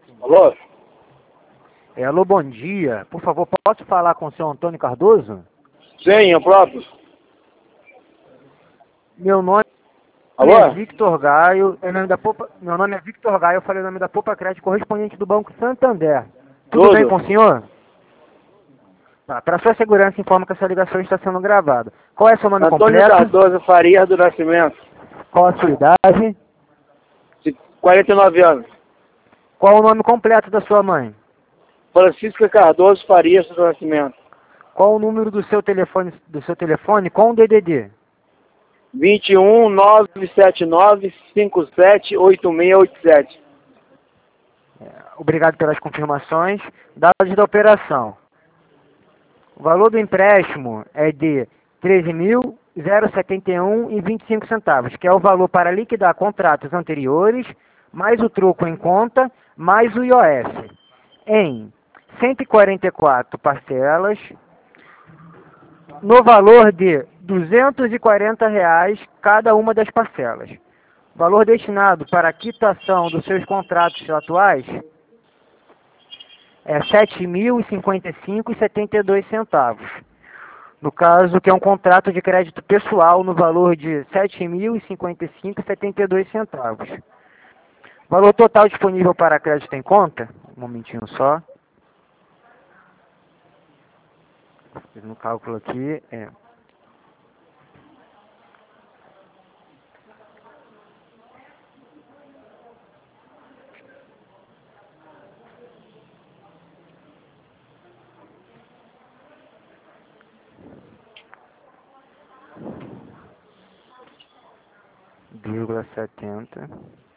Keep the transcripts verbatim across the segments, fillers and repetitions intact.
Alô? É, alô, bom dia. Por favor, posso falar com o senhor Antônio Cardoso? Sim, eu próprio. Meu nome Alô? é Victor Gaio. É nome da Popa... Meu nome é Victor Gaio. Eu falei o nome da Popa Crédito, correspondente do Banco Santander. Tudo, Tudo. bem com o senhor? Tá, para sua segurança, informa que essa ligação está sendo gravada. Qual é seu nome Antônio completo? Cardoso Farias do Nascimento. Qual a sua idade? de quarenta e nove anos. Qual o nome completo da sua mãe? Francisca Cardoso Farias do Nascimento. Qual o número do seu telefone, do seu telefone com o D D D? vinte e um, nove sete nove, cinco sete oito seis oito sete. É, obrigado pelas confirmações. Dados da operação. O valor do empréstimo é de treze mil setenta e um e vinte e cinco centavos, que é o valor para liquidar contratos anteriores, mais o troco em conta, mais o I O S, em cento e quarenta e quatro parcelas, no valor de duzentos e quarenta reais cada uma das parcelas. Valor destinado para a quitação dos seus contratos atuais é sete mil e cinquenta e cinco reais e setenta e dois centavos. No caso, que é um contrato de crédito pessoal no valor de sete mil e cinquenta e cinco reais e setenta e dois centavos. Valor total disponível para crédito em conta, um momentinho só. No cálculo aqui é vírgula setenta.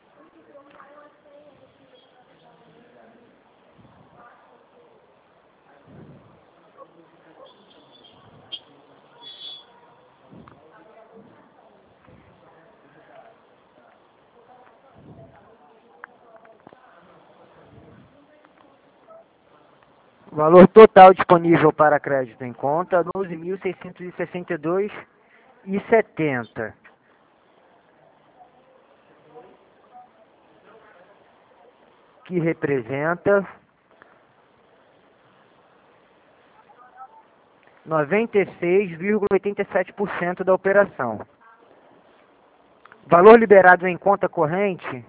Valor total disponível para crédito em conta, doze mil seiscentos e sessenta e dois reais e setenta centavos. Que representa noventa e seis vírgula oitenta e sete por cento da operação. Valor liberado em conta corrente,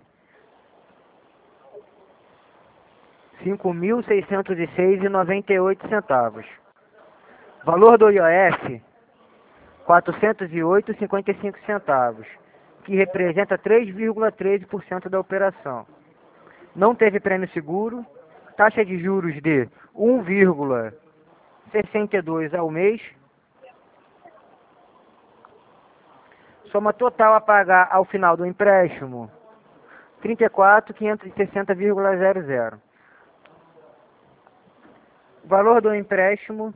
cinco mil seiscentos e seis reais e noventa e oito centavos. Valor do I O S, quatrocentos e oito reais e cinquenta e cinco centavos, que representa três vírgula treze por cento da operação. Não teve prêmio seguro, taxa de juros de um vírgula sessenta e dois ao mês, soma total a pagar ao final do empréstimo, trinta e quatro mil quinhentos e sessenta vírgula zero zero. Valor do empréstimo,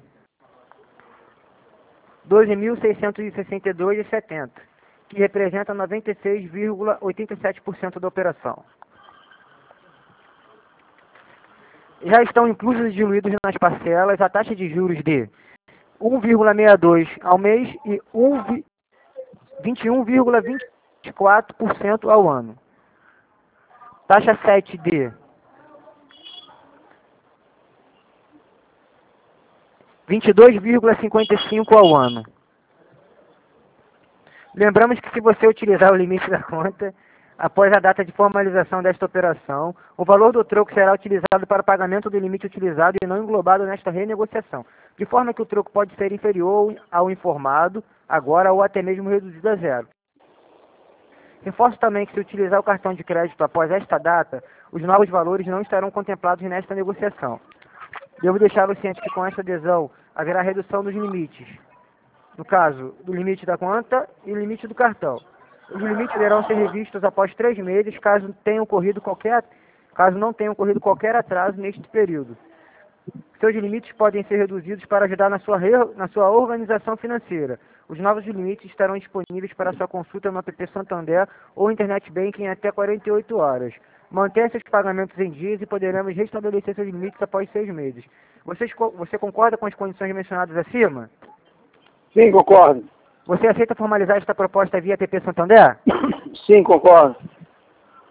doze mil seiscentos e sessenta e dois reais e setenta centavos, que representa noventa e seis vírgula oitenta e sete por cento da operação. Já estão inclusos e diluídos nas parcelas a taxa de juros de um vírgula sessenta e dois ao mês e vinte e um vírgula vinte e quatro por cento ao ano. Taxa sete de vinte e dois vírgula cinquenta e cinco ao ano. Lembramos que se você utilizar o limite da conta, após a data de formalização desta operação, o valor do troco será utilizado para o pagamento do limite utilizado e não englobado nesta renegociação, de forma que o troco pode ser inferior ao informado agora ou até mesmo reduzido a zero. Reforço também que se utilizar o cartão de crédito após esta data, os novos valores não estarão contemplados nesta negociação. Devo deixá-lo ciente que com esta adesão haverá redução dos limites, no caso, do limite da conta e o limite do cartão. Os limites deverão ser revistos após três meses, caso tenha ocorrido qualquer, caso não tenha ocorrido qualquer atraso neste período. Seus limites podem ser reduzidos para ajudar na sua, re... na sua organização financeira. Os novos limites estarão disponíveis para sua consulta no app Santander ou Internet Banking em até quarenta e oito horas. Mantenha seus pagamentos em dias e poderemos restabelecer seus limites após seis meses. Vocês, você concorda com as condições mencionadas acima? Sim, concordo. Você aceita formalizar esta proposta via app Santander? Sim, concordo.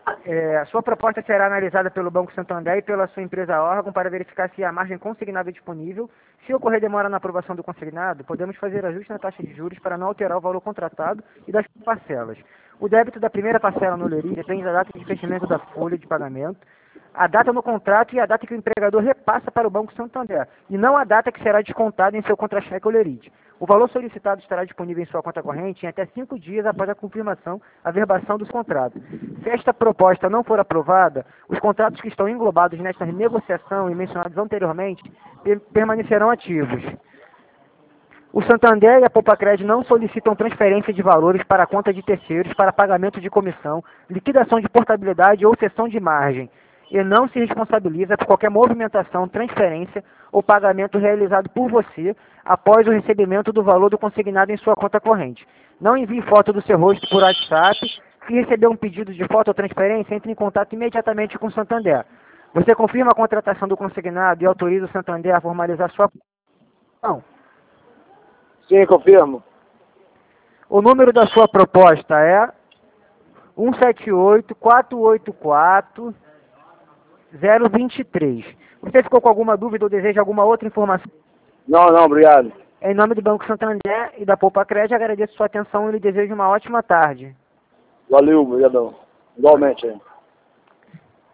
É, a sua proposta será analisada pelo Banco Santander e pela sua empresa órgão para verificar se há margem consignada disponível. Se ocorrer demora na aprovação do consignado, podemos fazer ajuste na taxa de juros para não alterar o valor contratado e das parcelas. O débito da primeira parcela no Leri depende da data de fechamento da folha de pagamento, a data no contrato e a data que o empregador repassa para o Banco Santander, e não a data que será descontada em seu contra-cheque ou lerite. O valor solicitado estará disponível em sua conta corrente em até cinco dias após a confirmação, a verbação dos contratos. Se esta proposta não for aprovada, os contratos que estão englobados nesta negociação e mencionados anteriormente per permanecerão ativos. O Santander e a Poupa-Cred não solicitam transferência de valores para a conta de terceiros para pagamento de comissão, liquidação de portabilidade ou cessão de margem, e não se responsabiliza por qualquer movimentação, transferência ou pagamento realizado por você após o recebimento do valor do consignado em sua conta corrente. Não envie foto do seu rosto por WhatsApp. Se receber um pedido de foto ou transferência, entre em contato imediatamente com o Santander. Você confirma a contratação do consignado e autoriza o Santander a formalizar sua... Não. Sim, confirmo. O número da sua proposta é um sete oito, quatro oito quatro, zero dois três. Você ficou com alguma dúvida ou deseja alguma outra informação? Não, não, obrigado. Em nome do Banco Santander e da Poupa-Cred, agradeço sua atenção e lhe desejo uma ótima tarde. Valeu, obrigadão. Igualmente aí.